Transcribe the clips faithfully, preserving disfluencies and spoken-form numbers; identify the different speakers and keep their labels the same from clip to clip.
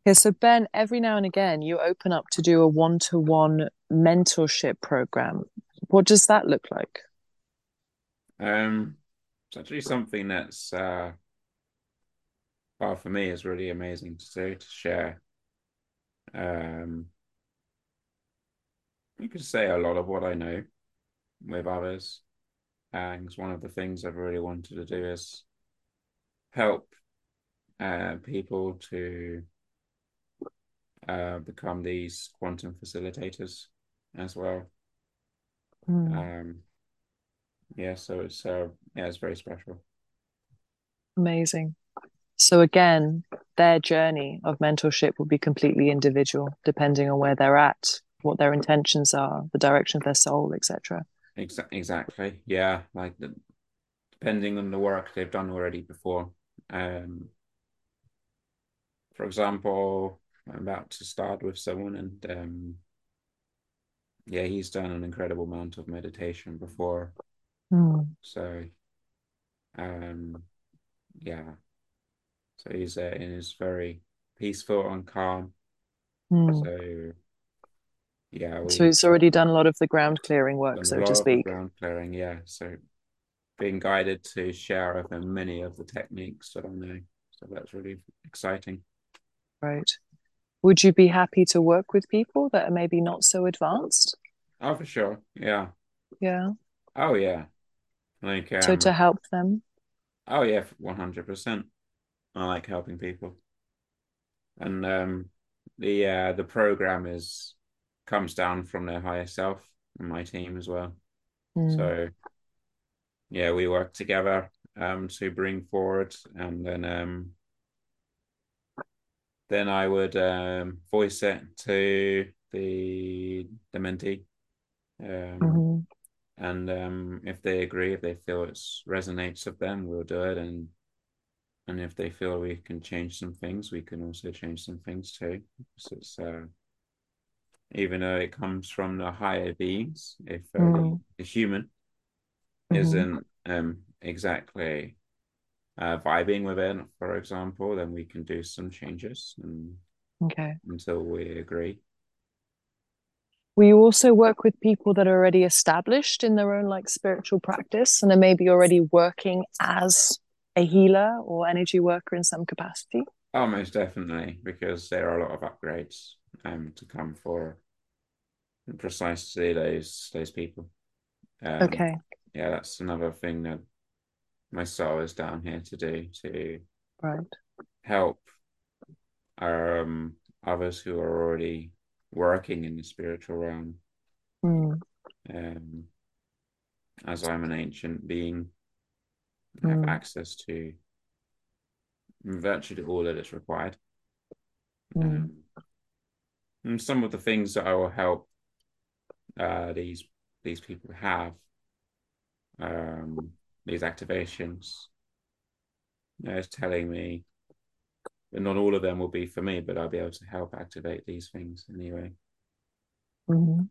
Speaker 1: Yeah, so Ben, every now and again you open up to do a one-to-one mentorship program. What does that look like?
Speaker 2: Um, it's actually something that's uh, well, for me is really amazing to do to share. Um, you could say a lot of what I know with others, and it's one of the things I've really wanted to do is help uh, people to uh, become these quantum facilitators as well.
Speaker 1: Hmm,
Speaker 2: Um, yeah, so it's uh, yeah, it's very special.
Speaker 1: amazing. So again, their journey of mentorship will be completely individual, depending on where they're at, what their intentions are, the direction of their soul, et cetera.
Speaker 2: Exa exactly. Yeah, like the, depending on the work they've done already before. Um, For example, I'm about to start with someone, and um, yeah, he's done an incredible amount of meditation before.
Speaker 1: Hmm,
Speaker 2: So, um, yeah, so he's uh, in his very peaceful and calm.
Speaker 1: hmm.
Speaker 2: So, yeah,
Speaker 1: So
Speaker 2: we've
Speaker 1: he's
Speaker 2: uh,
Speaker 1: already done a lot of the ground clearing work,
Speaker 2: done a
Speaker 1: so to
Speaker 2: lot of the
Speaker 1: speak,
Speaker 2: ground clearing. Yeah, so being guided to share with him many of the techniques that I know. So that's really exciting.
Speaker 1: right? Would you be happy to work with people that are maybe not so advanced?
Speaker 2: Oh, for sure. Yeah.
Speaker 1: Yeah.
Speaker 2: Oh, yeah. Like,
Speaker 1: So
Speaker 2: um,
Speaker 1: to help them.
Speaker 2: oh, yeah, one hundred percent. I like helping people. And um, the uh, the program is comes down from their higher self and my team as well.
Speaker 1: Hmm,
Speaker 2: So yeah, we work together um, to bring forward, and then um, then I would um, voice it to the the mentee, um,
Speaker 1: hmm.
Speaker 2: and um, if they agree, if they feel it resonates with them, we'll do it, and and if they feel we can change some things, we can also change some things too. So it's uh, even though it comes from the higher beings, if uh, the,
Speaker 1: Hmm,
Speaker 2: the human
Speaker 1: hmm.
Speaker 2: isn't um, exactly uh, vibing with it, for example, then we can do some changes and,
Speaker 1: Okay.
Speaker 2: until we agree.
Speaker 1: Will you also work with people that are already established in their own like spiritual practice and are maybe already working as a healer or energy worker in some capacity?
Speaker 2: Oh, most definitely, because there are a lot of upgrades um, to come for precisely those those people. Um,
Speaker 1: Okay,
Speaker 2: yeah, that's another thing that my soul is down here to do to
Speaker 1: right.
Speaker 2: help um, others who are already working in the spiritual realm.
Speaker 1: Mm,
Speaker 2: Um, as I'm an ancient being, I have
Speaker 1: mm,
Speaker 2: access to virtually all that is required.
Speaker 1: mm,
Speaker 2: Um, and some of the things that I will help uh, these these people have um, these activations. You know, it's telling me that not all of them will be for me, but I'll be able to help activate these things anyway.
Speaker 1: mm.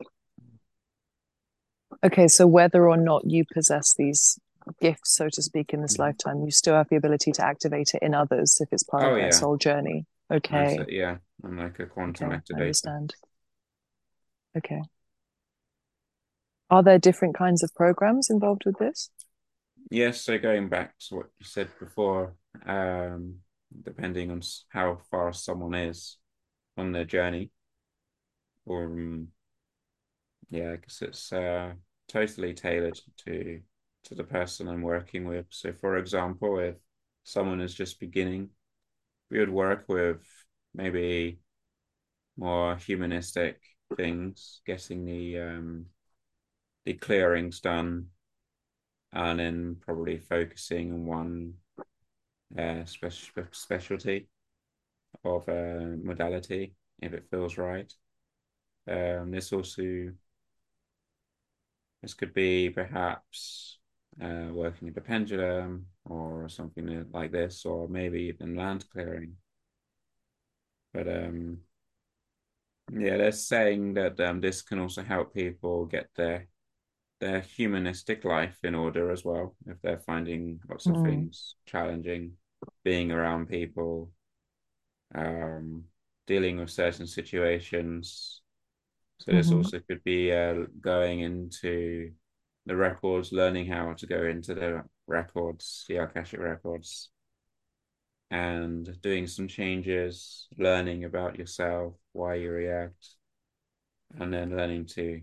Speaker 1: Okay, so whether or not you possess these gifts, so to speak, in this
Speaker 2: Mhm.
Speaker 1: lifetime, you still have the ability to activate it in others if it's part
Speaker 2: Oh
Speaker 1: of their
Speaker 2: yeah,
Speaker 1: soul journey.
Speaker 2: I'm
Speaker 1: Okay,
Speaker 2: so, yeah, I'm like a quantum
Speaker 1: okay, I
Speaker 2: activator.
Speaker 1: understand. Okay. Are there different kinds of programs involved with this?
Speaker 2: Yes, so going back to what you said before, um, depending on how far someone is on their journey, or um, yeah, I guess it's uh, totally tailored to to the person I'm working with. So, for example, if someone is just beginning, we would work with maybe more humanistic things, getting the um, the clearings done, and then probably focusing on one uh, spe- specialty of a modality if it feels right. Um, this also this could be perhaps uh, working with the pendulum or something like this, or maybe even land clearing. But um, yeah, they're saying that um, this can also help people get their their humanistic life in order as well if they're finding lots of
Speaker 1: Mm,
Speaker 2: things challenging, being around people. Um, dealing with certain situations. So this
Speaker 1: Mm-hmm.
Speaker 2: also could be uh, going into the records, learning how to go into the records, the Akashic records, and doing some changes, learning about yourself, why you react, and then learning to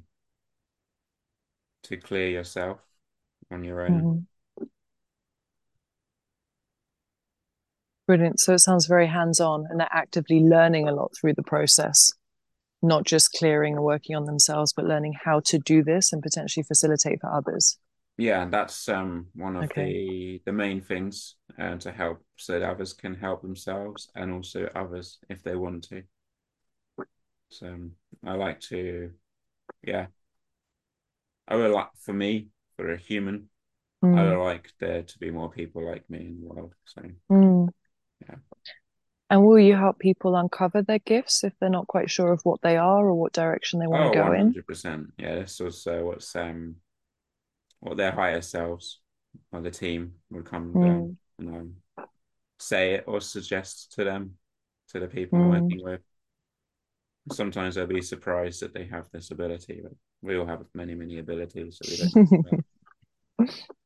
Speaker 2: to clear yourself on your own.
Speaker 1: Mm-hmm. Brilliant. So it sounds very hands-on, and they're actively learning a lot through the process, not just clearing or working on themselves, but learning how to do this and potentially facilitate for others.
Speaker 2: Yeah, that's um one of
Speaker 1: Okay.
Speaker 2: the the main things uh, to help so that others can help themselves and also others if they want to. So um, I like to, yeah, I would like for me, for a human, I
Speaker 1: Mm.
Speaker 2: would like there to be more people like me in the world. So
Speaker 1: Mm.
Speaker 2: yeah.
Speaker 1: And will you help people uncover their gifts if they're not quite sure of what they are or what direction they want to
Speaker 2: Oh,
Speaker 1: go in?
Speaker 2: one hundred percent. Yeah, this was uh, what's um what their higher selves or the team would come down
Speaker 1: Mm.
Speaker 2: and um, say it or suggest to them, to the people I'm
Speaker 1: Mm.
Speaker 2: working with. Sometimes they'll be surprised that they have this ability, but we all have many, many abilities that we don't know about.